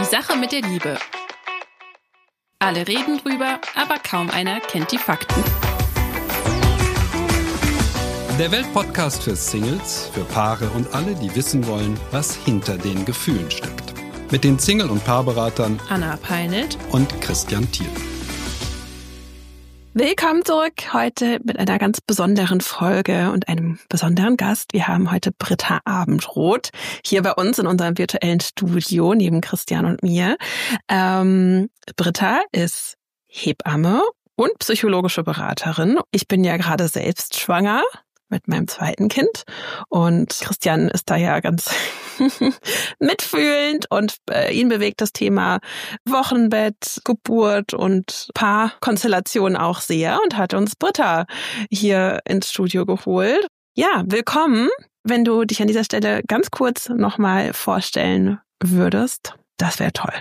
Sache mit der Liebe. Alle reden drüber, aber kaum einer kennt die Fakten. Der Weltpodcast für Singles, für Paare und alle, die wissen wollen, was hinter den Gefühlen steckt. Mit den Single- und Paarberatern Anna Peinelt und Christian Thiel. Willkommen zurück, heute mit einer ganz besonderen Folge und einem besonderen Gast. Wir haben heute Britta Abendroth hier bei uns in unserem virtuellen Studio neben Christian und mir. Britta ist Hebamme und psychologische Beraterin. Ich bin ja gerade selbst schwanger mit meinem zweiten Kind und Christian ist da ja ganz mitfühlend und ihn bewegt das Thema Wochenbett, Geburt und Paarkonstellation auch sehr und hat uns Britta hier ins Studio geholt. Ja, willkommen. Wenn du dich an dieser Stelle ganz kurz nochmal vorstellen würdest, das wäre toll.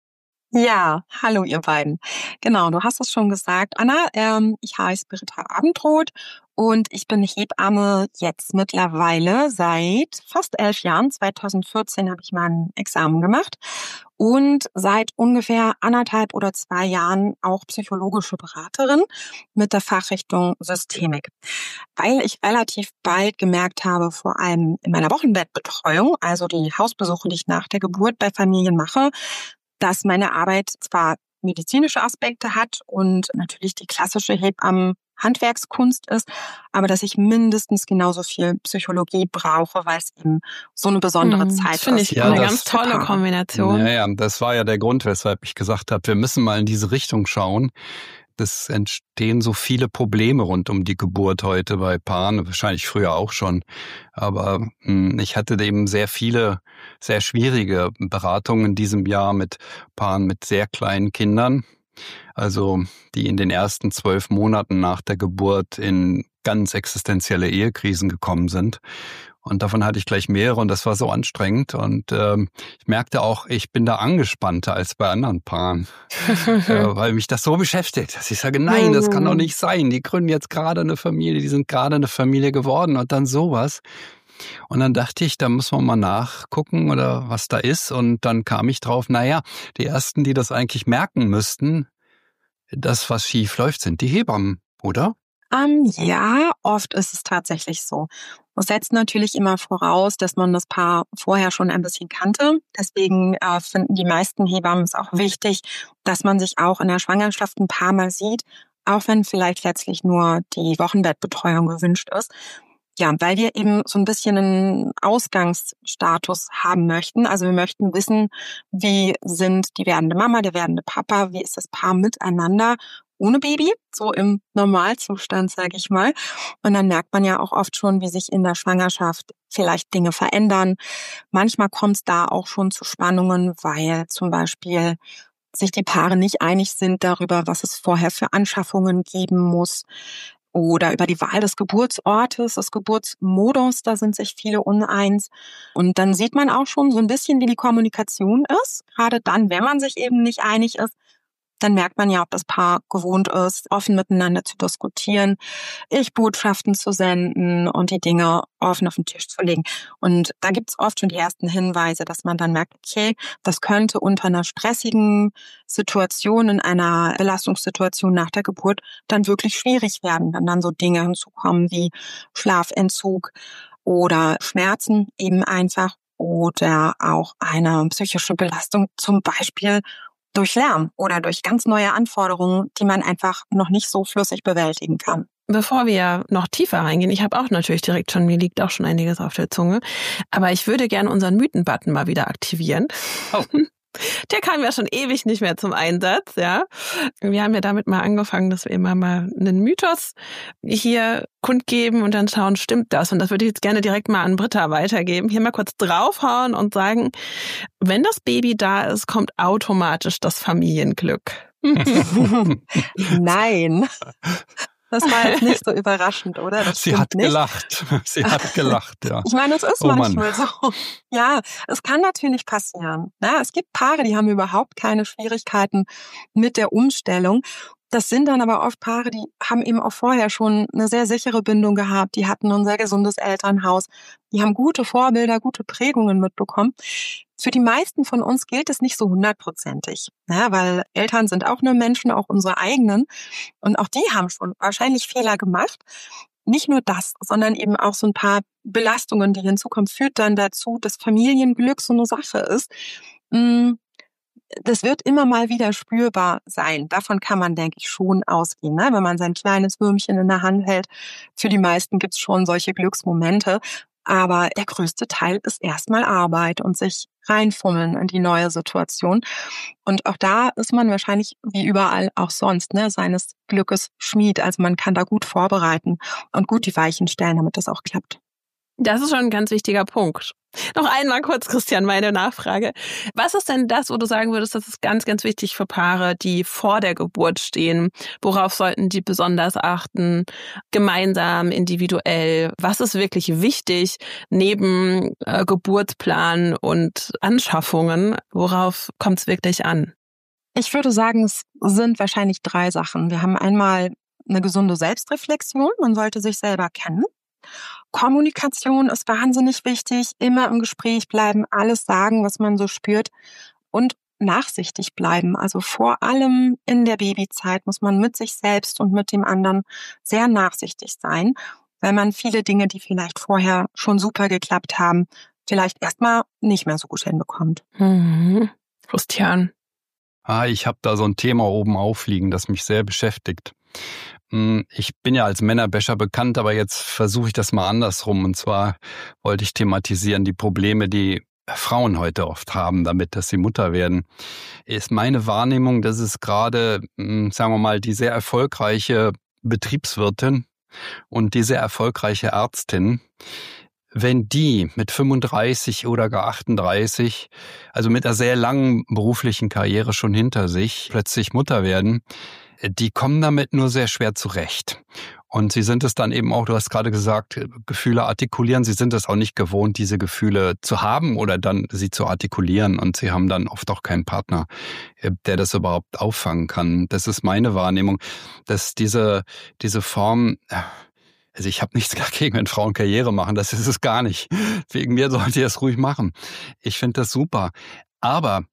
Ja, hallo ihr beiden. Genau, du hast es schon gesagt, Anna. Ich heiße Britta Abendroth und ich bin Hebamme jetzt mittlerweile seit fast 11 Jahren. 2014 habe ich mein Examen gemacht und seit ungefähr 1,5 oder 2 Jahren auch psychologische Beraterin mit der Fachrichtung Systemik. Weil ich relativ bald gemerkt habe, vor allem in meiner Wochenbettbetreuung, also die Hausbesuche, die ich nach der Geburt bei Familien mache, dass meine Arbeit zwar medizinische Aspekte hat und natürlich die klassische Hebammen-Handwerkskunst ist, aber dass ich mindestens genauso viel Psychologie brauche, weil es eben so eine besondere Zeit ist. Finde ich eine ganz tolle Kombination. Naja, das war ja der Grund, weshalb ich gesagt habe, wir müssen mal in diese Richtung schauen. Es entstehen so viele Probleme rund um die Geburt heute bei Paaren, wahrscheinlich früher auch schon. Aber ich hatte eben sehr viele, sehr schwierige Beratungen in diesem Jahr mit Paaren mit sehr kleinen Kindern. Also die in den ersten 12 Monaten nach der Geburt in ganz existenzielle Ehekrisen gekommen sind. Und davon hatte ich gleich mehrere und das war so anstrengend. Und ich merkte auch, ich bin da angespannter als bei anderen Paaren, weil mich das so beschäftigt, dass ich sage, nein, das kann doch nicht sein. Die gründen jetzt gerade eine Familie, die sind gerade eine Familie geworden und dann sowas. Und dann dachte ich, da muss man mal nachgucken oder was da ist. Und dann kam ich drauf, naja, die Ersten, die das eigentlich merken müssten, dass was schief läuft, sind die Hebammen, oder? Ja, oft ist es tatsächlich so. Das setzt natürlich immer voraus, dass man das Paar vorher schon ein bisschen kannte. Deswegen finden die meisten Hebammen es auch wichtig, dass man sich auch in der Schwangerschaft ein paar Mal sieht, auch wenn vielleicht letztlich nur die Wochenbettbetreuung gewünscht ist. Ja, weil wir eben so ein bisschen einen Ausgangsstatus haben möchten. Also wir möchten wissen, wie sind die werdende Mama, der werdende Papa, wie ist das Paar miteinander ohne Baby, so im Normalzustand, sage ich mal. Und dann merkt man ja auch oft schon, wie sich in der Schwangerschaft vielleicht Dinge verändern. Manchmal kommt es da auch schon zu Spannungen, weil zum Beispiel sich die Paare nicht einig sind darüber, was es vorher für Anschaffungen geben muss. Oder über die Wahl des Geburtsortes, des Geburtsmodus, da sind sich viele uneins. Und dann sieht man auch schon so ein bisschen, wie die Kommunikation ist. Gerade dann, wenn man sich eben nicht einig ist, dann merkt man ja, ob das Paar gewohnt ist, offen miteinander zu diskutieren, Ich-Botschaften zu senden und die Dinge offen auf den Tisch zu legen. Und da gibt's oft schon die ersten Hinweise, dass man dann merkt, okay, das könnte unter einer stressigen Situation, in einer Belastungssituation nach der Geburt dann wirklich schwierig werden, wenn dann so Dinge hinzukommen wie Schlafentzug oder Schmerzen eben einfach oder auch eine psychische Belastung, zum Beispiel durch Lärm oder durch ganz neue Anforderungen, die man einfach noch nicht so flüssig bewältigen kann. Bevor wir noch tiefer reingehen, ich habe auch natürlich direkt schon, mir liegt auch schon einiges auf der Zunge, aber ich würde gerne unseren Mythen-Button mal wieder aktivieren. Oh. Der kam ja schon ewig nicht mehr zum Einsatz, ja. Wir haben ja damit mal angefangen, dass wir immer mal einen Mythos hier kundgeben und dann schauen, stimmt das? Und das würde ich jetzt gerne direkt mal an Britta weitergeben. Hier mal kurz draufhauen und sagen, wenn das Baby da ist, kommt automatisch das Familienglück. Nein. Das war jetzt nicht so überraschend, oder? Sie hat gelacht. Sie hat gelacht, ja. Ich meine, es ist manchmal so. Ja, es kann natürlich passieren. Ja, es gibt Paare, die haben überhaupt keine Schwierigkeiten mit der Umstellung. Das sind dann aber oft Paare, die haben eben auch vorher schon eine sehr sichere Bindung gehabt. Die hatten ein sehr gesundes Elternhaus. Die haben gute Vorbilder, gute Prägungen mitbekommen. Für die meisten von uns gilt es nicht so 100%. Ja, weil Eltern sind auch nur Menschen, auch unsere eigenen. Und auch die haben schon wahrscheinlich Fehler gemacht. Nicht nur das, sondern eben auch so ein paar Belastungen, die hinzukommen, führt dann dazu, dass Familienglück so eine Sache ist. Das wird immer mal wieder spürbar sein. Davon kann man, denke ich, schon ausgehen, ne? Wenn man sein kleines Würmchen in der Hand hält. Für die meisten gibt's schon solche Glücksmomente. Aber der größte Teil ist erstmal Arbeit und sich reinfummeln in die neue Situation. Und auch da ist man wahrscheinlich wie überall auch sonst, ne, seines Glückes Schmied. Also man kann da gut vorbereiten und gut die Weichen stellen, damit das auch klappt. Das ist schon ein ganz wichtiger Punkt. Noch einmal kurz, Christian, meine Nachfrage. Was ist denn das, wo du sagen würdest, das ist ganz, ganz wichtig für Paare, die vor der Geburt stehen? Worauf sollten die besonders achten? Gemeinsam, individuell? Was ist wirklich wichtig neben Geburtsplan und Anschaffungen? Worauf kommt es wirklich an? Ich würde sagen, es sind wahrscheinlich 3 Sachen. Wir haben einmal eine gesunde Selbstreflexion. Man sollte sich selber kennen. Kommunikation ist wahnsinnig wichtig, immer im Gespräch bleiben, alles sagen, was man so spürt und nachsichtig bleiben. Also vor allem in der Babyzeit muss man mit sich selbst und mit dem anderen sehr nachsichtig sein, weil man viele Dinge, die vielleicht vorher schon super geklappt haben, vielleicht erstmal nicht mehr so gut hinbekommt. Christian. Ich habe da so ein Thema oben aufliegen, das mich sehr beschäftigt. Ich bin ja als Männerbäscher bekannt, aber jetzt versuche ich das mal andersrum. Und zwar wollte ich thematisieren die Probleme, die Frauen heute oft haben, damit, dass sie Mutter werden. Ist meine Wahrnehmung, dass es gerade, sagen wir mal, die sehr erfolgreiche Betriebswirtin und die sehr erfolgreiche Ärztin, wenn die mit 35 oder gar 38, also mit einer sehr langen beruflichen Karriere schon hinter sich, plötzlich Mutter werden, die kommen damit nur sehr schwer zurecht. Und sie sind es dann eben auch, du hast gerade gesagt, Gefühle artikulieren. Sie sind es auch nicht gewohnt, diese Gefühle zu haben oder dann sie zu artikulieren. Und sie haben dann oft auch keinen Partner, der das überhaupt auffangen kann. Das ist meine Wahrnehmung, dass diese Form... Also ich habe nichts dagegen, wenn Frauen Karriere machen, das ist es gar nicht. Wegen mir sollt ihr es ruhig machen. Ich finde das super. Aber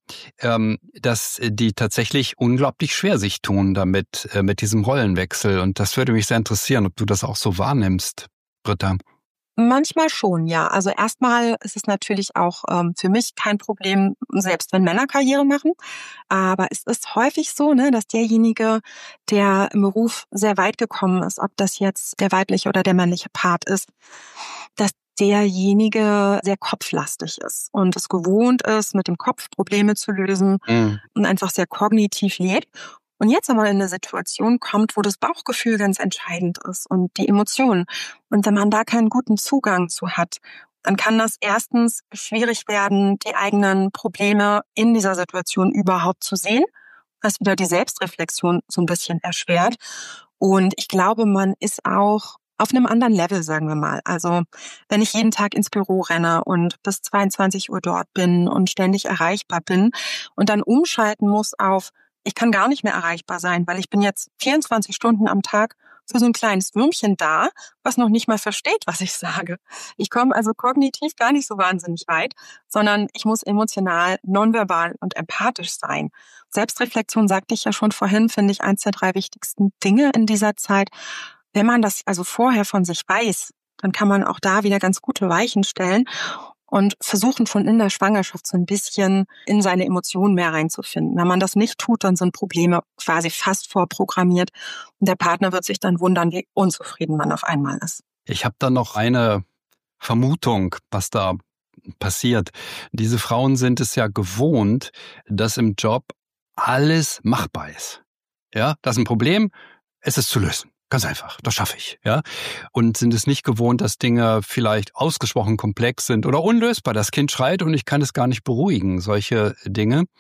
dass die tatsächlich unglaublich schwer sich tun damit, mit diesem Rollenwechsel. Und das würde mich sehr interessieren, ob du das auch so wahrnimmst, Britta. Manchmal schon, ja. Also erstmal ist es natürlich auch für mich kein Problem, selbst wenn Männer Karriere machen. Aber es ist häufig so, ne, dass derjenige, der im Beruf sehr weit gekommen ist, ob das jetzt der weibliche oder der männliche Part ist, dass derjenige sehr kopflastig ist und es gewohnt ist, mit dem Kopf Probleme zu lösen und einfach sehr kognitiv lebt. Und jetzt aber in eine Situation kommt, wo das Bauchgefühl ganz entscheidend ist und die Emotionen. Und wenn man da keinen guten Zugang zu hat, dann kann das erstens schwierig werden, die eigenen Probleme in dieser Situation überhaupt zu sehen, was wieder die Selbstreflexion so ein bisschen erschwert. Und ich glaube, man ist auch auf einem anderen Level, sagen wir mal. Also wenn ich jeden Tag ins Büro renne und bis 22 Uhr dort bin und ständig erreichbar bin und dann umschalten muss auf, ich kann gar nicht mehr erreichbar sein, weil ich bin jetzt 24 Stunden am Tag für so ein kleines Würmchen da, was noch nicht mal versteht, was ich sage. Ich komme also kognitiv gar nicht so wahnsinnig weit, sondern ich muss emotional, nonverbal und empathisch sein. Selbstreflexion, sagte ich ja schon vorhin, finde ich eins der 3 wichtigsten Dinge in dieser Zeit. Wenn man das also vorher von sich weiß, dann kann man auch da wieder ganz gute Weichen stellen und versuchen schon in der Schwangerschaft so ein bisschen in seine Emotionen mehr reinzufinden. Wenn man das nicht tut, dann sind Probleme quasi fast vorprogrammiert und der Partner wird sich dann wundern, wie unzufrieden man auf einmal ist. Ich habe da noch eine Vermutung, was da passiert. Diese Frauen sind es ja gewohnt, dass im Job alles machbar ist. Ja, das ist ein Problem, es ist zu lösen. Ganz einfach, das schaffe ich, ja. Und sind es nicht gewohnt, dass Dinge vielleicht ausgesprochen komplex sind oder unlösbar. Das Kind schreit und ich kann es gar nicht beruhigen, solche Dinge.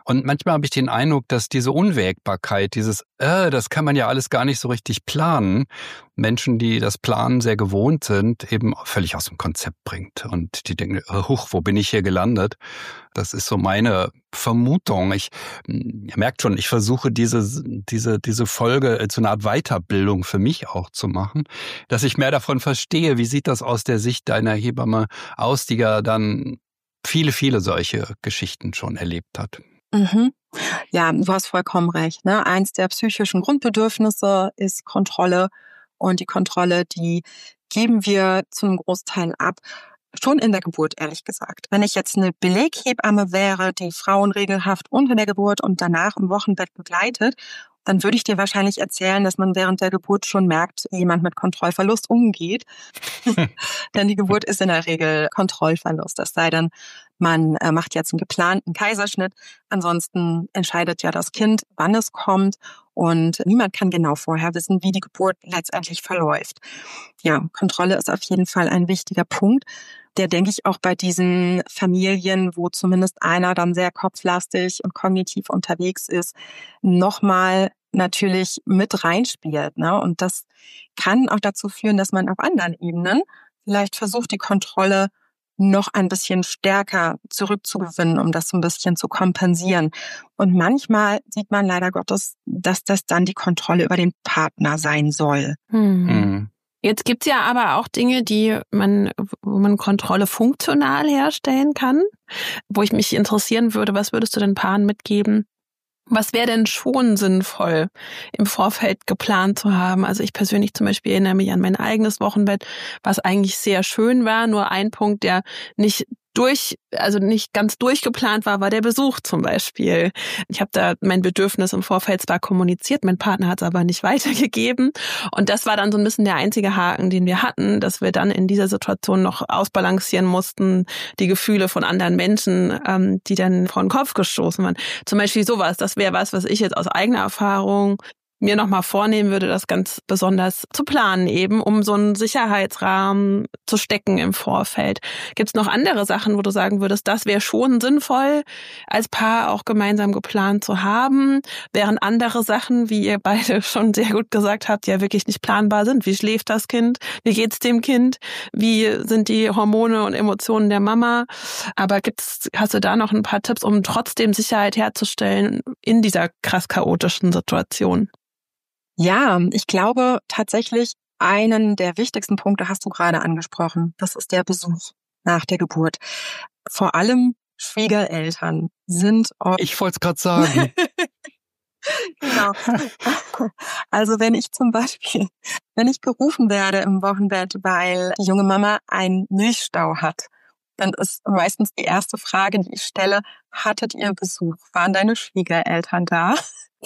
Und manchmal habe ich den Eindruck, dass diese Unwägbarkeit, das kann man ja alles gar nicht so richtig planen, Menschen, die das Planen sehr gewohnt sind, eben völlig aus dem Konzept bringt. Und die denken, huch, wo bin ich hier gelandet? Das ist so meine Vermutung. Ihr merkt schon, ich versuche diese Folge zu einer Art Weiterbildung für mich auch zu machen, dass ich mehr davon verstehe, wie sieht das aus der Sicht deiner Hebamme aus, die ja dann viele solche Geschichten schon erlebt hat. Mhm. Ja, du hast vollkommen recht, ne? Eins der psychischen Grundbedürfnisse ist Kontrolle. Und die Kontrolle, die geben wir zu einem Großteil ab. Schon in der Geburt, ehrlich gesagt. Wenn ich jetzt eine Beleghebamme wäre, die Frauen regelhaft unter der Geburt und danach im Wochenbett begleitet, dann würde ich dir wahrscheinlich erzählen, dass man während der Geburt schon merkt, wie jemand mit Kontrollverlust umgeht. Denn die Geburt ist in der Regel Kontrollverlust. Es sei denn, man macht jetzt einen geplanten Kaiserschnitt. Ansonsten entscheidet ja das Kind, wann es kommt. Und niemand kann genau vorher wissen, wie die Geburt letztendlich verläuft. Ja, Kontrolle ist auf jeden Fall ein wichtiger Punkt, der, denke ich, auch bei diesen Familien, wo zumindest einer dann sehr kopflastig und kognitiv unterwegs ist, nochmal natürlich mit reinspielt, ne? Und das kann auch dazu führen, dass man auf anderen Ebenen vielleicht versucht, die Kontrolle noch ein bisschen stärker zurückzugewinnen, um das so ein bisschen zu kompensieren. Und manchmal sieht man leider Gottes, dass das dann die Kontrolle über den Partner sein soll. Jetzt gibt's ja aber auch Dinge, wo man Kontrolle funktional herstellen kann, wo ich mich interessieren würde, was würdest du den Paaren mitgeben? Was wäre denn schon sinnvoll im Vorfeld geplant zu haben? Also ich persönlich zum Beispiel erinnere mich an mein eigenes Wochenbett, was eigentlich sehr schön war. Nur ein Punkt, der nicht ganz durchgeplant war der Besuch zum Beispiel. Ich habe da mein Bedürfnis im Vorfeld zwar kommuniziert, mein Partner hat es aber nicht weitergegeben. Und das war dann so ein bisschen der einzige Haken, den wir hatten, dass wir dann in dieser Situation noch ausbalancieren mussten, die Gefühle von anderen Menschen, die dann vor den Kopf gestoßen waren. Zum Beispiel sowas, das wäre was ich jetzt aus eigener Erfahrung mir nochmal vornehmen würde, das ganz besonders zu planen eben, um so einen Sicherheitsrahmen zu stecken im Vorfeld. Gibt es noch andere Sachen, wo du sagen würdest, das wäre schon sinnvoll, als Paar auch gemeinsam geplant zu haben, während andere Sachen, wie ihr beide schon sehr gut gesagt habt, ja wirklich nicht planbar sind? Wie schläft das Kind? Wie geht's dem Kind? Wie sind die Hormone und Emotionen der Mama? Aber hast du da noch ein paar Tipps, um trotzdem Sicherheit herzustellen in dieser krass chaotischen Situation? Ja, ich glaube tatsächlich, einen der wichtigsten Punkte hast du gerade angesprochen. Das ist der Besuch nach der Geburt. Vor allem Schwiegereltern sind oft... Ich wollte es gerade sagen. Genau. Also wenn ich gerufen werde im Wochenbett, weil die junge Mama einen Milchstau hat, dann ist meistens die erste Frage, die ich stelle, hattet ihr Besuch? Waren deine Schwiegereltern da?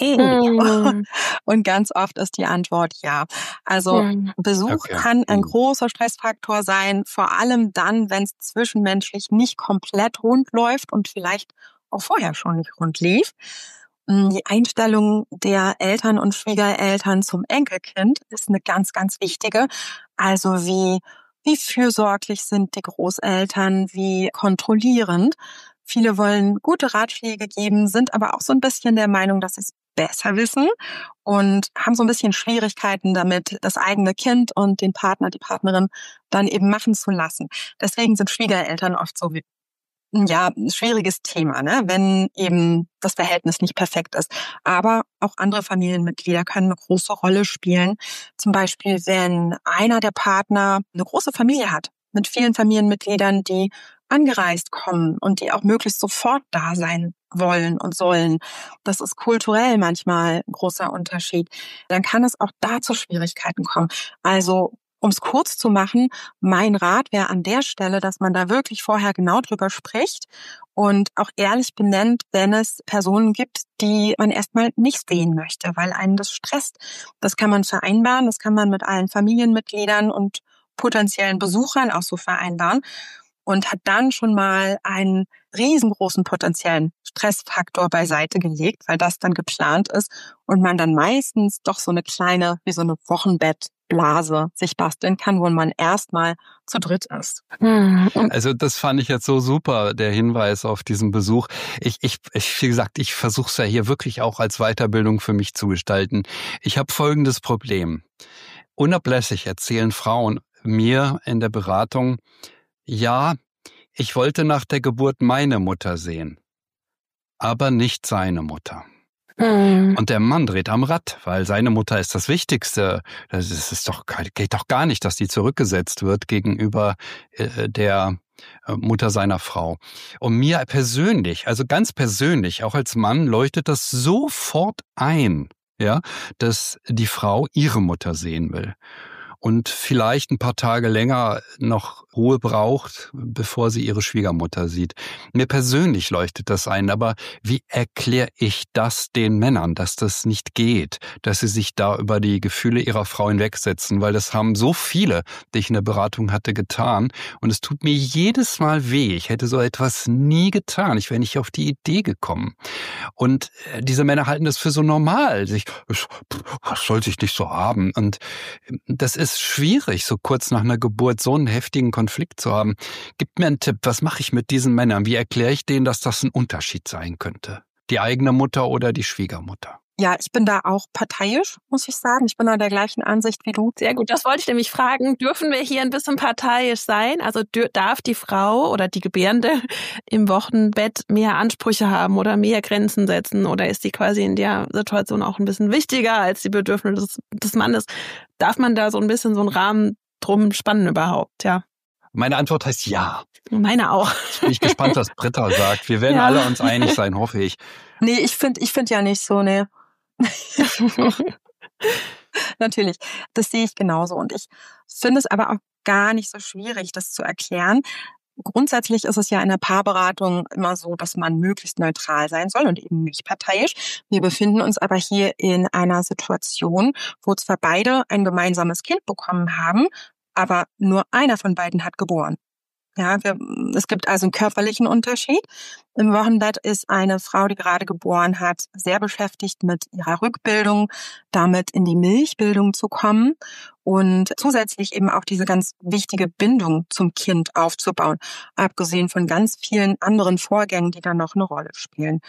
Und ganz oft ist die Antwort ja. Also Besuch kann ein großer Stressfaktor sein, vor allem dann, wenn es zwischenmenschlich nicht komplett rund läuft und vielleicht auch vorher schon nicht rund lief. Die Einstellung der Eltern und Schwiegereltern zum Enkelkind ist eine ganz, ganz wichtige. Also wie fürsorglich sind die Großeltern, wie kontrollierend. Viele wollen gute Ratschläge geben, sind aber auch so ein bisschen der Meinung, dass sie es besser wissen und haben so ein bisschen Schwierigkeiten damit, das eigene Kind und den Partner, die Partnerin dann eben machen zu lassen. Deswegen sind Schwiegereltern oft so ein schwieriges Thema, ne? Wenn eben das Verhältnis nicht perfekt ist. Aber auch andere Familienmitglieder können eine große Rolle spielen. Zum Beispiel, wenn einer der Partner eine große Familie hat, mit vielen Familienmitgliedern, die angereist kommen und die auch möglichst sofort da sein wollen und sollen. Das ist kulturell manchmal ein großer Unterschied. Dann kann es auch da zu Schwierigkeiten kommen. Also, um es kurz zu machen, mein Rat wäre an der Stelle, dass man da wirklich vorher genau drüber spricht und auch ehrlich benennt, wenn es Personen gibt, die man erstmal nicht sehen möchte, weil einen das stresst. Das kann man vereinbaren, das kann man mit allen Familienmitgliedern und potenziellen Besuchern auch so vereinbaren. und hat dann schon mal einen riesengroßen potenziellen Stressfaktor beiseite gelegt, weil das dann geplant ist und man dann meistens doch so eine kleine, wie so eine Wochenbettblase sich basteln kann, wo man erstmal zu dritt ist. Also das fand ich jetzt so super, der Hinweis auf diesen Besuch. Wie gesagt, ich versuche es ja hier wirklich auch als Weiterbildung für mich zu gestalten. Ich habe folgendes Problem. Unablässig erzählen Frauen mir in der Beratung, ja, ich wollte nach der Geburt meine Mutter sehen, aber nicht seine Mutter. Und der Mann dreht am Rad, weil seine Mutter ist das Wichtigste. Geht doch gar nicht, dass die zurückgesetzt wird gegenüber der Mutter seiner Frau. Und mir persönlich, also ganz persönlich, auch als Mann, leuchtet das sofort ein, ja, dass die Frau ihre Mutter sehen will. Und vielleicht ein paar Tage länger noch Ruhe braucht, bevor sie ihre Schwiegermutter sieht. Mir persönlich leuchtet das ein, aber wie erkläre ich das den Männern, dass das nicht geht, dass sie sich da über die Gefühle ihrer Frau hinwegsetzen, weil das haben so viele, die ich in der Beratung hatte, getan und es tut mir jedes Mal weh. Ich hätte so etwas nie getan, ich wäre nicht auf die Idee gekommen. Und diese Männer halten das für so normal, was soll sich nicht so haben? Und das ist schwierig, so kurz nach einer Geburt so einen heftigen Konflikt zu haben. Gib mir einen Tipp, was mache ich mit diesen Männern? Wie erkläre ich denen, dass das ein Unterschied sein könnte? Die eigene Mutter oder die Schwiegermutter? Ja, ich bin da auch parteiisch, muss ich sagen. Ich bin da der gleichen Ansicht wie du. Sehr gut, das wollte ich nämlich fragen. Dürfen wir hier ein bisschen parteiisch sein? Also darf die Frau oder die Gebärende im Wochenbett mehr Ansprüche haben oder mehr Grenzen setzen? Oder ist die quasi in der Situation auch ein bisschen wichtiger als die Bedürfnisse des Mannes? Darf man da so ein bisschen so einen Rahmen drum spannen überhaupt? Ja. Meine Antwort heißt ja. Meine auch. Jetzt bin ich gespannt, was Britta sagt. Wir werden alle uns einig sein, hoffe ich. Nee, ich find ja nicht so, ne. Natürlich, das sehe ich genauso. Und ich finde es aber auch gar nicht so schwierig, das zu erklären. Grundsätzlich ist es ja in der Paarberatung immer so, dass man möglichst neutral sein soll und eben nicht parteiisch. Wir befinden uns aber hier in einer Situation, wo zwar beide ein gemeinsames Kind bekommen haben, aber nur einer von beiden hat geboren. Ja, es gibt also einen körperlichen Unterschied. Im Wochenbett ist eine Frau, die gerade geboren hat, sehr beschäftigt mit ihrer Rückbildung, damit in die Milchbildung zu kommen und zusätzlich eben auch diese ganz wichtige Bindung zum Kind aufzubauen, abgesehen von ganz vielen anderen Vorgängen, die dann noch eine Rolle spielen.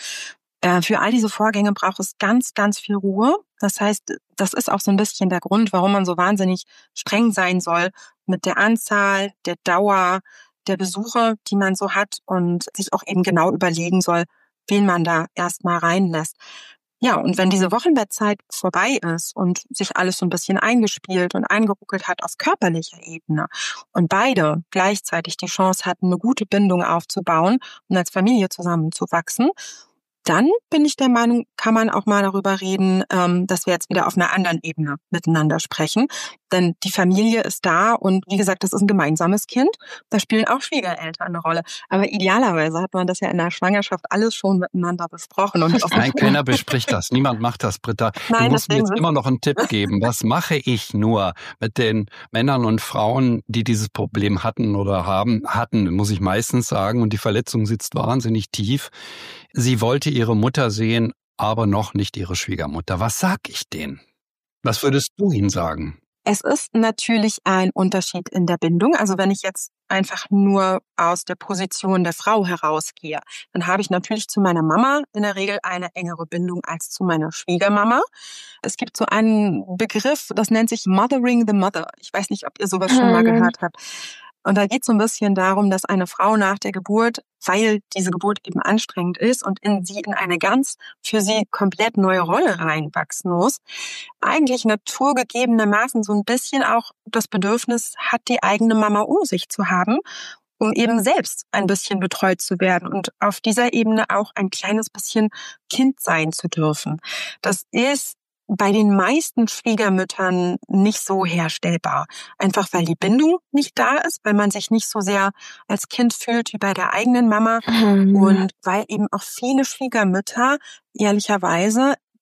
Für all diese Vorgänge braucht es ganz, ganz viel Ruhe. Das heißt, das ist auch so ein bisschen der Grund, warum man so wahnsinnig streng sein soll mit der Anzahl, der Dauer, der Besuche, die man so hat und sich auch eben genau überlegen soll, wen man da erstmal reinlässt. Ja, und wenn diese Wochenbettzeit vorbei ist und sich alles so ein bisschen eingespielt und eingeruckelt hat auf körperlicher Ebene und beide gleichzeitig die Chance hatten, eine gute Bindung aufzubauen und als Familie zusammenzuwachsen, dann bin ich der Meinung, kann man auch mal darüber reden, dass wir jetzt wieder auf einer anderen Ebene miteinander sprechen. Denn die Familie ist da und wie gesagt, das ist ein gemeinsames Kind. Da spielen auch Schwiegereltern eine Rolle. Aber idealerweise hat man das ja in der Schwangerschaft alles schon miteinander besprochen. Und Nein, keiner bespricht das. Niemand macht das, Britta. Nein, du musst mir jetzt immer noch einen Tipp geben. Was mache ich nur mit den Männern und Frauen, die dieses Problem hatten oder hatten, muss ich meistens sagen. Und die Verletzung sitzt wahnsinnig tief. Sie wollte ihre Mutter sehen, aber noch nicht ihre Schwiegermutter. Was sag ich denen? Was würdest du ihnen sagen? Es ist natürlich ein Unterschied in der Bindung. Also wenn ich jetzt einfach nur aus der Position der Frau herausgehe, dann habe ich natürlich zu meiner Mama in der Regel eine engere Bindung als zu meiner Schwiegermama. Es gibt so einen Begriff, das nennt sich Mothering the Mother. Ich weiß nicht, ob ihr sowas schon mal gehört habt. Und da geht es so ein bisschen darum, dass eine Frau nach der Geburt, weil diese Geburt eben anstrengend ist und sie in eine ganz für sie komplett neue Rolle reinwachsen muss, eigentlich naturgegebenermaßen so ein bisschen auch das Bedürfnis hat, die eigene Mama um sich zu haben, um eben selbst ein bisschen betreut zu werden und auf dieser Ebene auch ein kleines bisschen Kind sein zu dürfen. Das ist bei den meisten Schwiegermüttern nicht so herstellbar. Einfach weil die Bindung nicht da ist, weil man sich nicht so sehr als Kind fühlt wie bei der eigenen Mama und weil eben auch viele Schwiegermütter ehrlicherweise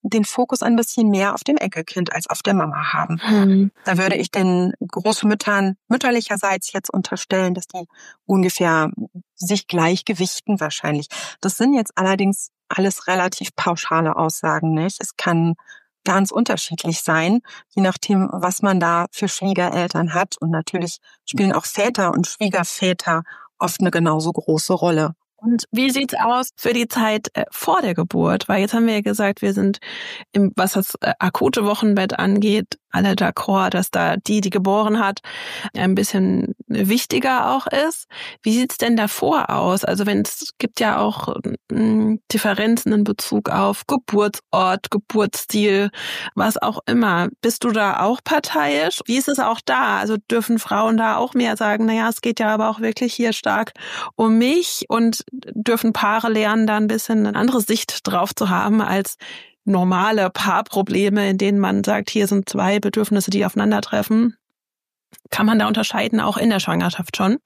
den Fokus ein bisschen mehr auf dem Enkelkind als auf der Mama haben. Da würde ich den Großmüttern mütterlicherseits jetzt unterstellen, dass die ungefähr sich gleichgewichten wahrscheinlich. Das sind jetzt allerdings alles relativ pauschale Aussagen, nicht? Es kann ganz unterschiedlich sein, je nachdem, was man da für Schwiegereltern hat. Und natürlich spielen auch Väter und Schwiegerväter oft eine genauso große Rolle. Und wie sieht's aus für die Zeit vor der Geburt? Weil jetzt haben wir ja gesagt, wir sind, was das akute Wochenbett angeht, alle d'accord, dass da die geboren hat, ein bisschen wichtiger auch ist. Wie sieht's denn davor aus? Also es gibt ja auch Differenzen in Bezug auf Geburtsort, Geburtsstil, was auch immer. Bist du da auch parteiisch? Wie ist es auch da? Also dürfen Frauen da auch mehr sagen, naja, es geht ja aber auch wirklich hier stark um mich, und dürfen Paare lernen, da ein bisschen eine andere Sicht drauf zu haben als normale Paarprobleme, in denen man sagt, hier sind zwei Bedürfnisse, die aufeinandertreffen. Kann man da unterscheiden, auch in der Schwangerschaft schon?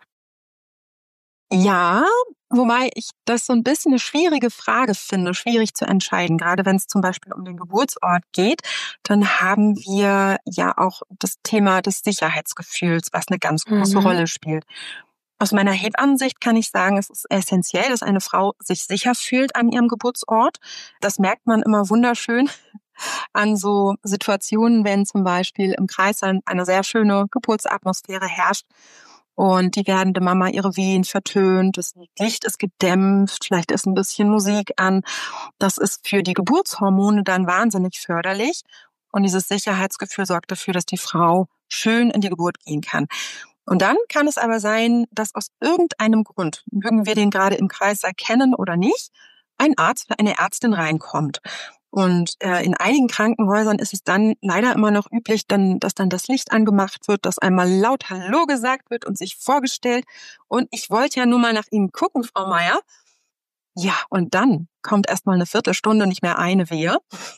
Ja, wobei ich das so ein bisschen eine schwierige Frage finde, schwierig zu entscheiden. Gerade wenn es zum Beispiel um den Geburtsort geht, dann haben wir ja auch das Thema des Sicherheitsgefühls, was eine ganz große Rolle spielt. Aus meiner Hebammensicht kann ich sagen, es ist essentiell, dass eine Frau sich sicher fühlt an ihrem Geburtsort. Das merkt man immer wunderschön an so Situationen, wenn zum Beispiel im Kreissaal eine sehr schöne Geburtsatmosphäre herrscht und die werdende Mama ihre Wehen vertönt, das Licht ist gedämpft, vielleicht ist ein bisschen Musik an. Das ist für die Geburtshormone dann wahnsinnig förderlich, und dieses Sicherheitsgefühl sorgt dafür, dass die Frau schön in die Geburt gehen kann. Und dann kann es aber sein, dass aus irgendeinem Grund, mögen wir den gerade im Kreis erkennen oder nicht, ein Arzt oder eine Ärztin reinkommt. Und in einigen Krankenhäusern ist es dann leider immer noch üblich, dass dann das Licht angemacht wird, dass einmal laut Hallo gesagt wird und sich vorgestellt. Und ich wollte ja nur mal nach Ihnen gucken, Frau Meier. Ja, und dann kommt erstmal eine Viertelstunde nicht mehr eine Wehe.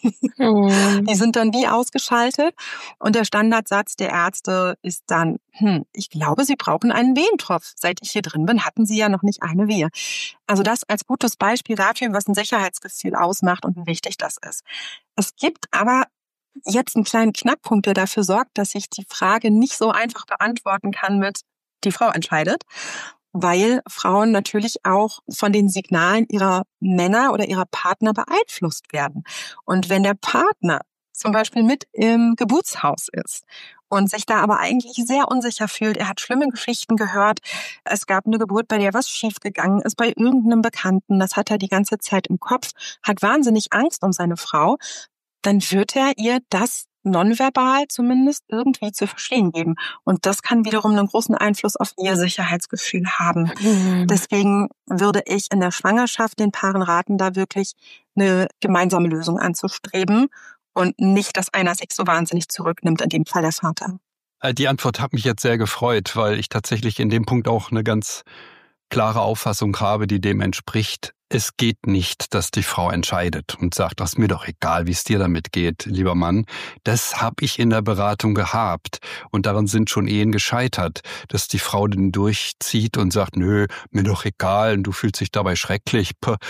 Die sind dann wie ausgeschaltet. Und der Standardsatz der Ärzte ist dann, ich glaube, Sie brauchen einen Wehentropf. Seit ich hier drin bin, hatten Sie ja noch nicht eine Wehe. Also das als gutes Beispiel dafür, was ein Sicherheitsgefühl ausmacht und wie wichtig das ist. Es gibt aber jetzt einen kleinen Knackpunkt, der dafür sorgt, dass ich die Frage nicht so einfach beantworten kann mit, die Frau entscheidet. Weil Frauen natürlich auch von den Signalen ihrer Männer oder ihrer Partner beeinflusst werden. Und wenn der Partner zum Beispiel mit im Geburtshaus ist und sich da aber eigentlich sehr unsicher fühlt, er hat schlimme Geschichten gehört, es gab eine Geburt, bei der was schiefgegangen ist, bei irgendeinem Bekannten, das hat er die ganze Zeit im Kopf, hat wahnsinnig Angst um seine Frau, dann wird er ihr das nonverbal zumindest irgendwie zu verstehen geben. Und das kann wiederum einen großen Einfluss auf ihr Sicherheitsgefühl haben. Deswegen würde ich in der Schwangerschaft den Paaren raten, da wirklich eine gemeinsame Lösung anzustreben und nicht, dass einer sich so wahnsinnig zurücknimmt, in dem Fall der Vater. Die Antwort hat mich jetzt sehr gefreut, weil ich tatsächlich in dem Punkt auch eine ganz klare Auffassung habe, die dem entspricht. Es geht nicht, dass die Frau entscheidet und sagt, das ist mir doch egal, wie es dir damit geht, lieber Mann. Das habe ich in der Beratung gehabt. Und daran sind schon Ehen gescheitert, dass die Frau den durchzieht und sagt, nö, mir doch egal, und du fühlst dich dabei schrecklich.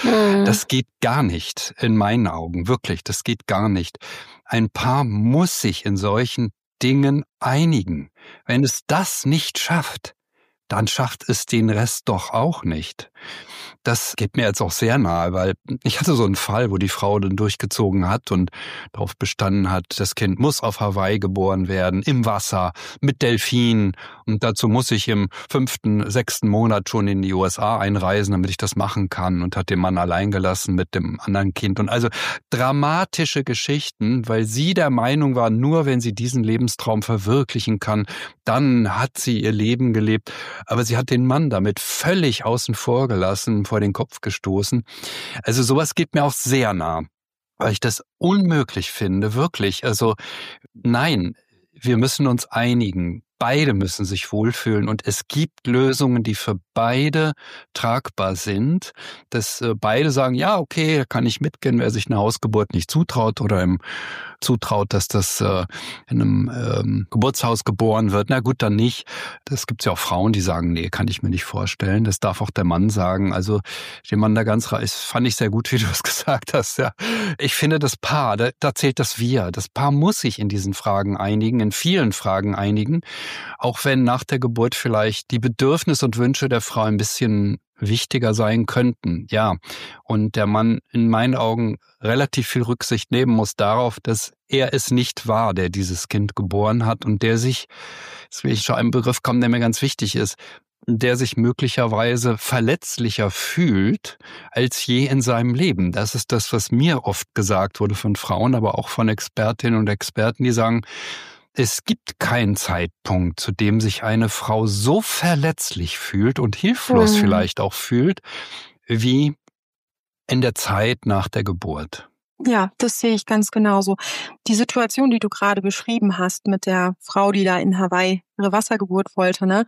Das geht gar nicht, in meinen Augen, wirklich, das geht gar nicht. Ein Paar muss sich in solchen Dingen einigen. Wenn es das nicht schafft, dann schafft es den Rest doch auch nicht. Das geht mir jetzt auch sehr nahe, weil ich hatte so einen Fall, wo die Frau dann durchgezogen hat und darauf bestanden hat, das Kind muss auf Hawaii geboren werden, im Wasser, mit Delfinen. Und dazu muss ich im 5., 6. Monat schon in die USA einreisen, damit ich das machen kann, und hat den Mann allein gelassen mit dem anderen Kind. Und also dramatische Geschichten, weil sie der Meinung war, nur wenn sie diesen Lebenstraum verwirklichen kann, dann hat sie ihr Leben gelebt. Aber sie hat den Mann damit völlig außen vor gelassen, vor den Kopf gestoßen. Also sowas geht mir auch sehr nah, weil ich das unmöglich finde, wirklich. Also nein, wir müssen uns einigen. Beide müssen sich wohlfühlen, und es gibt Lösungen, die für beide tragbar sind, dass beide sagen, ja, okay, da kann ich mitgehen, wer sich eine Hausgeburt nicht zutraut oder ihm zutraut, dass das in einem Geburtshaus geboren wird. Na gut, dann nicht. Das gibt's ja auch Frauen, die sagen, nee, kann ich mir nicht vorstellen. Das darf auch der Mann sagen. Also den Mann da ganz reich, fand ich sehr gut, wie du es gesagt hast. Ja, Ich finde, das Paar, da zählt das Wir. Das Paar muss sich in diesen Fragen einigen, in vielen Fragen einigen, auch wenn nach der Geburt vielleicht die Bedürfnisse und Wünsche der Frau ein bisschen wichtiger sein könnten. Ja, und der Mann in meinen Augen relativ viel Rücksicht nehmen muss darauf, dass er es nicht war, der dieses Kind geboren hat und der sich, jetzt will ich schon einen Begriff kommen, der mir ganz wichtig ist, der sich möglicherweise verletzlicher fühlt als je in seinem Leben. Das ist das, was mir oft gesagt wurde von Frauen, aber auch von Expertinnen und Experten, die sagen, es gibt keinen Zeitpunkt, zu dem sich eine Frau so verletzlich fühlt und hilflos vielleicht auch fühlt, wie in der Zeit nach der Geburt. Ja, das sehe ich ganz genauso. Die Situation, die du gerade beschrieben hast mit der Frau, die da in Hawaii ihre Wassergeburt wollte, ne?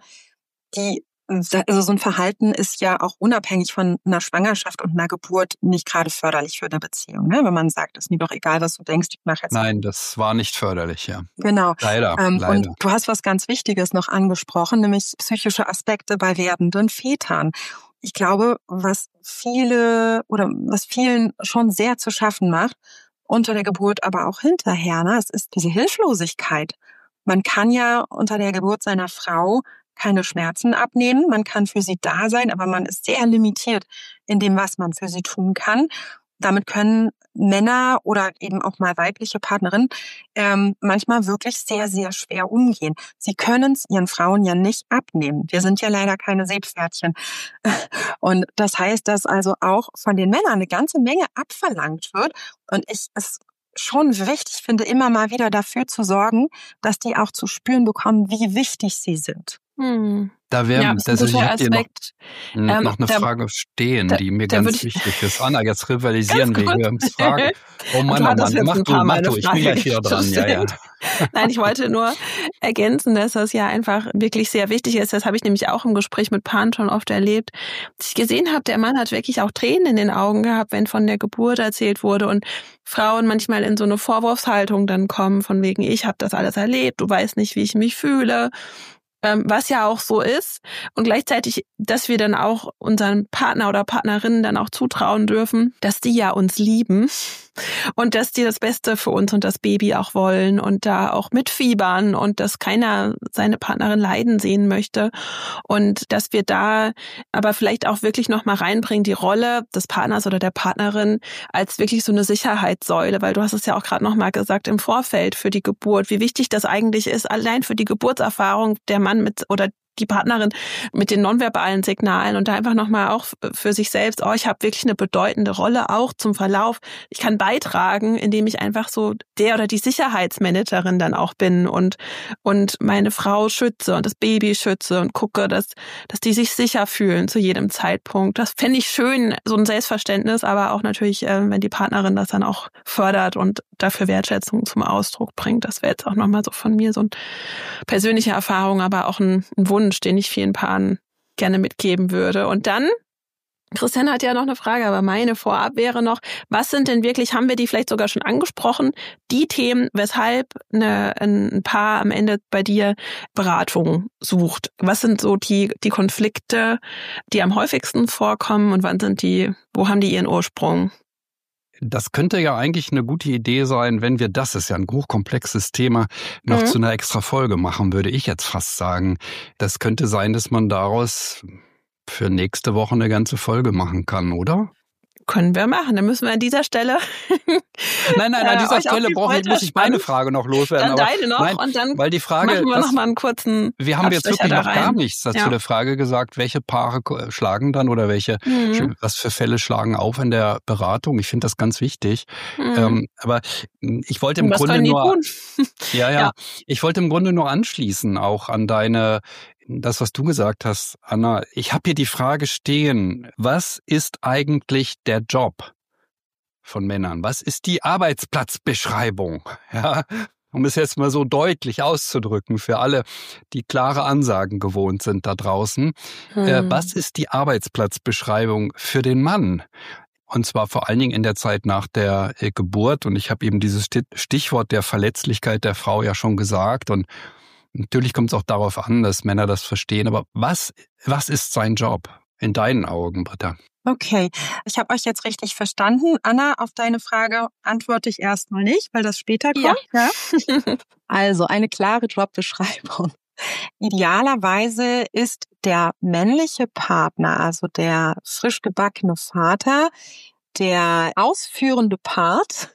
Also so ein Verhalten ist ja auch unabhängig von einer Schwangerschaft und einer Geburt nicht gerade förderlich für eine Beziehung, ne? Wenn man sagt, ist mir doch egal, was du denkst, ich mache jetzt. Nein, das war nicht förderlich, ja. Genau. Leider. Und du hast was ganz Wichtiges noch angesprochen, nämlich psychische Aspekte bei werdenden Vätern. Ich glaube, was vielen schon sehr zu schaffen macht, unter der Geburt, aber auch hinterher, ne? Es ist diese Hilflosigkeit. Man kann ja unter der Geburt seiner Frau keine Schmerzen abnehmen. Man kann für sie da sein, aber man ist sehr limitiert in dem, was man für sie tun kann. Damit können Männer oder eben auch mal weibliche Partnerinnen manchmal wirklich sehr, sehr schwer umgehen. Sie können es ihren Frauen ja nicht abnehmen. Wir sind ja leider keine Seepferdchen. Und das heißt, dass also auch von den Männern eine ganze Menge abverlangt wird. Und ich es schon wichtig finde, immer mal wieder dafür zu sorgen, dass die auch zu spüren bekommen, wie wichtig sie sind. Da wäre, Ja, das ist ein ich guter habe dir noch Aspekt. eine Frage stehen, die mir da ganz würde ich- wichtig ist. Anna, jetzt rivalisieren wir Ganz hier ums Fragen. Oh Mann, Du hattest jetzt mach ein du, paar Mal eine ich bin Frage gleich wieder dran. Ja, ja. gestellt. Nein, ich wollte nur ergänzen, dass das ja einfach wirklich sehr wichtig ist. Das habe ich nämlich auch im Gespräch mit Paaren schon oft erlebt. Dass ich gesehen habe, der Mann hat wirklich auch Tränen in den Augen gehabt, wenn von der Geburt erzählt wurde und Frauen manchmal in so eine Vorwurfshaltung dann kommen, von wegen, ich habe das alles erlebt, du weißt nicht, wie ich mich fühle. Was ja auch so ist. Und gleichzeitig, dass wir dann auch unseren Partner oder Partnerinnen dann auch zutrauen dürfen, dass die ja uns lieben und dass die das Beste für uns und das Baby auch wollen und da auch mitfiebern und dass keiner seine Partnerin leiden sehen möchte. Und dass wir da aber vielleicht auch wirklich nochmal reinbringen, die Rolle des Partners oder der Partnerin als wirklich so eine Sicherheitssäule, weil du hast es ja auch gerade nochmal gesagt im Vorfeld für die Geburt, wie wichtig das eigentlich ist, allein für die Geburtserfahrung der Mann mit oder die Partnerin mit den nonverbalen Signalen und da einfach nochmal auch für sich selbst, ich habe wirklich eine bedeutende Rolle auch zum Verlauf. Ich kann beitragen, indem ich einfach so der oder die Sicherheitsmanagerin dann auch bin und meine Frau schütze und das Baby schütze und gucke, dass die sich sicher fühlen zu jedem Zeitpunkt. Das fände ich schön, so ein Selbstverständnis, aber auch natürlich, wenn die Partnerin das dann auch fördert und dafür Wertschätzung zum Ausdruck bringt. Das wäre jetzt auch nochmal so von mir so eine persönliche Erfahrung, aber auch ein Wunsch, den ich vielen Paaren gerne mitgeben würde. Und dann, Christiane hat ja noch eine Frage, aber meine vorab wäre noch, was sind denn wirklich, haben wir die vielleicht sogar schon angesprochen, die Themen, weshalb ein Paar am Ende bei dir Beratung sucht? Was sind so die Konflikte, die am häufigsten vorkommen und wo haben die ihren Ursprung? Das könnte ja eigentlich eine gute Idee sein, wenn wir, das ist ja ein hochkomplexes Thema, noch zu einer extra Folge machen, würde ich jetzt fast sagen. Das könnte sein, dass man daraus für nächste Woche eine ganze Folge machen kann, oder? Können wir machen. Dann müssen wir an dieser Stelle. Nein, an dieser Stelle muss ich meine Frage noch loswerden. Dann deine noch nein, und dann weil die Frage, machen wir noch mal einen kurzen. Wir haben jetzt wirklich noch gar nichts zu Ja. der Frage gesagt, welche Paare schlagen dann oder was für Fälle schlagen auf in der Beratung. Ich finde das ganz wichtig. Aber ich wollte im Grunde nur, ich wollte im Grunde nur anschließen auch an das, was du gesagt hast, Anna. Ich habe hier die Frage stehen, was ist eigentlich der Job von Männern? Was ist die Arbeitsplatzbeschreibung? Ja, um es jetzt mal so deutlich auszudrücken für alle, die klare Ansagen gewohnt sind da draußen. Was ist die Arbeitsplatzbeschreibung für den Mann? Und zwar vor allen Dingen in der Zeit nach der Geburt. Und ich habe eben dieses Stichwort der Verletzlichkeit der Frau ja schon gesagt. Und natürlich kommt es auch darauf an, dass Männer das verstehen. Aber was ist sein Job? in deinen Augen, Britta? Okay, ich habe euch jetzt richtig verstanden. Anna, auf deine Frage antworte ich erstmal nicht, weil das später kommt. Ja. Also eine klare Jobbeschreibung. Idealerweise ist der männliche Partner, also der frisch gebackene Vater, der ausführende Part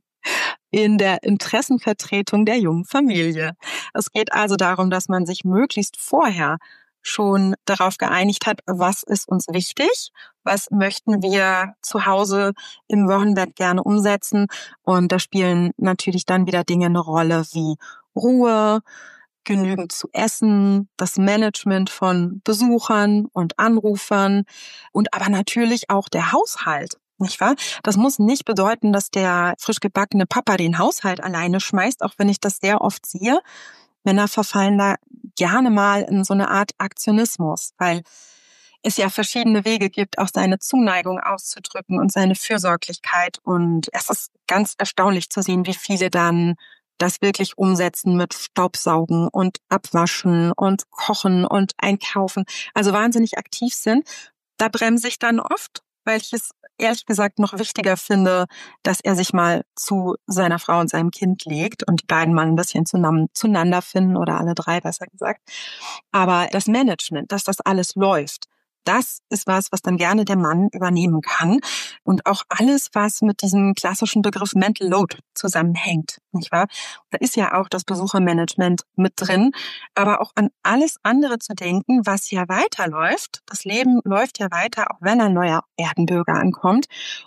in der Interessenvertretung der jungen Familie. Es geht also darum, dass man sich möglichst vorher schon darauf geeinigt hat, was ist uns wichtig, was möchten wir zu Hause im Wochenbett gerne umsetzen. Und da spielen natürlich dann wieder Dinge eine Rolle wie Ruhe, genügend zu essen, das Management von Besuchern und Anrufern und aber natürlich auch der Haushalt. Nicht wahr? Das muss nicht bedeuten, dass der frisch gebackene Papa den Haushalt alleine schmeißt, auch wenn ich das sehr oft sehe. Männer verfallen da gerne mal in so eine Art Aktionismus, weil es ja verschiedene Wege gibt, auch seine Zuneigung auszudrücken und seine Fürsorglichkeit. Und es ist ganz erstaunlich zu sehen, wie viele dann das wirklich umsetzen mit Staubsaugen und Abwaschen und Kochen und Einkaufen, also wahnsinnig aktiv sind. Da bremse ich dann oft, weil ich es ehrlich gesagt noch wichtiger finde, dass er sich mal zu seiner Frau und seinem Kind legt und die beiden mal ein bisschen zueinander finden oder alle drei, besser gesagt. Aber das Management, dass das alles läuft, das ist was dann gerne der Mann übernehmen kann. Und auch alles, was mit diesem klassischen Begriff Mental Load zusammenhängt, nicht wahr? Da ist ja auch das Besuchermanagement mit drin. Aber auch an alles andere zu denken, was ja weiterläuft. Das Leben läuft ja weiter, auch wenn ein neuer Erdenbürger ankommt.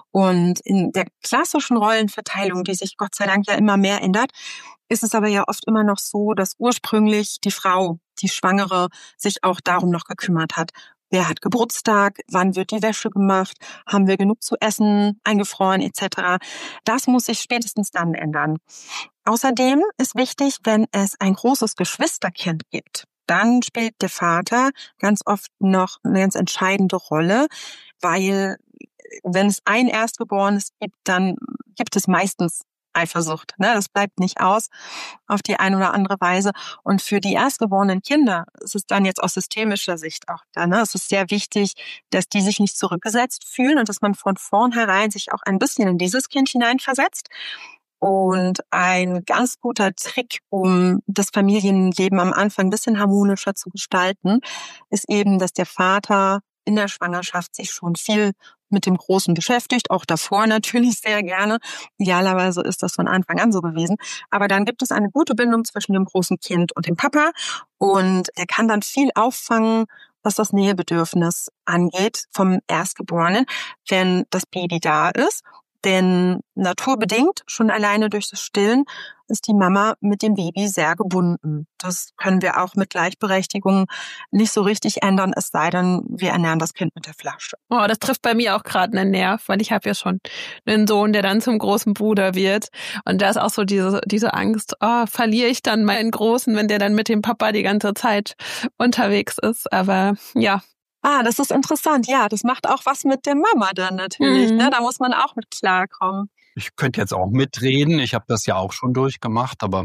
Und in der klassischen Rollenverteilung, die sich Gott sei Dank ja immer mehr ändert, ist es aber ja oft immer noch so, dass ursprünglich die Frau, die Schwangere, sich auch darum noch gekümmert hat. Wer hat Geburtstag? Wann wird die Wäsche gemacht? Haben wir genug zu essen, eingefroren etc.? Das muss sich spätestens dann ändern. Außerdem ist wichtig, wenn es ein großes Geschwisterkind gibt, dann spielt der Vater ganz oft noch eine ganz entscheidende Rolle, weil wenn es ein Erstgeborenes gibt, dann gibt es meistens Eifersucht. Das bleibt nicht aus auf die eine oder andere Weise. Und für die erstgeborenen Kinder ist es dann jetzt aus systemischer Sicht auch da. Es ist sehr wichtig, dass die sich nicht zurückgesetzt fühlen und dass man von vornherein sich auch ein bisschen in dieses Kind hineinversetzt. Und ein ganz guter Trick, um das Familienleben am Anfang ein bisschen harmonischer zu gestalten, ist eben, dass der Vater in der Schwangerschaft sich schon viel mit dem Großen beschäftigt, auch davor natürlich sehr gerne. Idealerweise ist das von Anfang an so gewesen. Aber dann gibt es eine gute Bindung zwischen dem großen Kind und dem Papa und er kann dann viel auffangen, was das Nähebedürfnis angeht vom Erstgeborenen, wenn das Baby da ist. Denn naturbedingt, schon alleine durch das Stillen, ist die Mama mit dem Baby sehr gebunden. Das können wir auch mit Gleichberechtigung nicht so richtig ändern, es sei denn, wir ernähren das Kind mit der Flasche. Oh, das trifft bei mir auch gerade einen Nerv, weil ich habe ja schon einen Sohn, der dann zum großen Bruder wird. Und da ist auch so diese Angst, verliere ich dann meinen Großen, wenn der dann mit dem Papa die ganze Zeit unterwegs ist. Aber ja. Das ist interessant. Ja, das macht auch was mit der Mama dann natürlich. Da muss man auch mit klarkommen. Ich könnte jetzt auch mitreden. Ich habe das ja auch schon durchgemacht, aber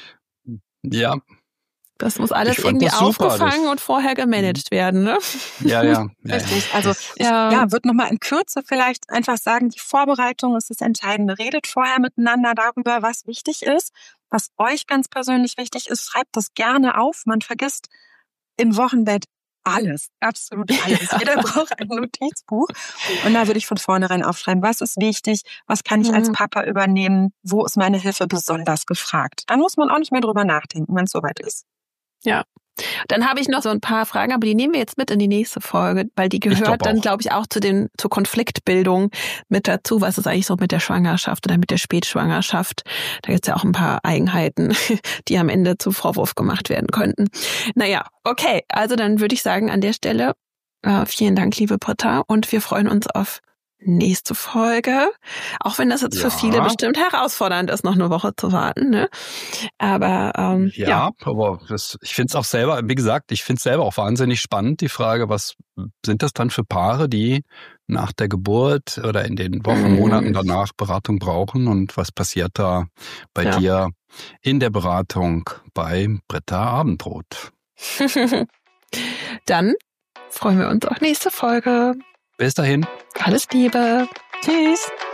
ja. Das muss alles irgendwie aufgefangen und vorher gemanagt werden, ne? Ja. Richtig. Also ich würde nochmal in Kürze vielleicht einfach sagen, die Vorbereitung ist das Entscheidende. Redet vorher miteinander darüber, was wichtig ist, was euch ganz persönlich wichtig ist. Schreibt das gerne auf. Man vergisst im Wochenbett alles, absolut alles. Ja. Jeder braucht ein Notizbuch. Und da würde ich von vornherein aufschreiben, was ist wichtig, was kann ich als Papa übernehmen, wo ist meine Hilfe besonders gefragt. Dann muss man auch nicht mehr drüber nachdenken, wenn es soweit ist. Ja. Dann habe ich noch so ein paar Fragen, aber die nehmen wir jetzt mit in die nächste Folge, weil die gehört dann, glaube ich, auch zur Konfliktbildung mit dazu. Was ist eigentlich so mit der Schwangerschaft oder mit der Spätschwangerschaft? Da gibt es ja auch ein paar Eigenheiten, die am Ende zu Vorwurf gemacht werden könnten. Naja, okay, also dann würde ich sagen an der Stelle vielen Dank, liebe Britta, und wir freuen uns auf nächste Folge, auch wenn das jetzt für viele bestimmt herausfordernd ist, noch eine Woche zu warten, ne? Aber aber ich finde es auch selber, wie gesagt, ich finde es selber auch wahnsinnig spannend, die Frage, was sind das dann für Paare, die nach der Geburt oder in den Wochen, Monaten danach Beratung brauchen und was passiert da bei dir in der Beratung bei Britta Abendbrot? Dann freuen wir uns auf nächste Folge. Bis dahin. Alles Liebe. Tschüss.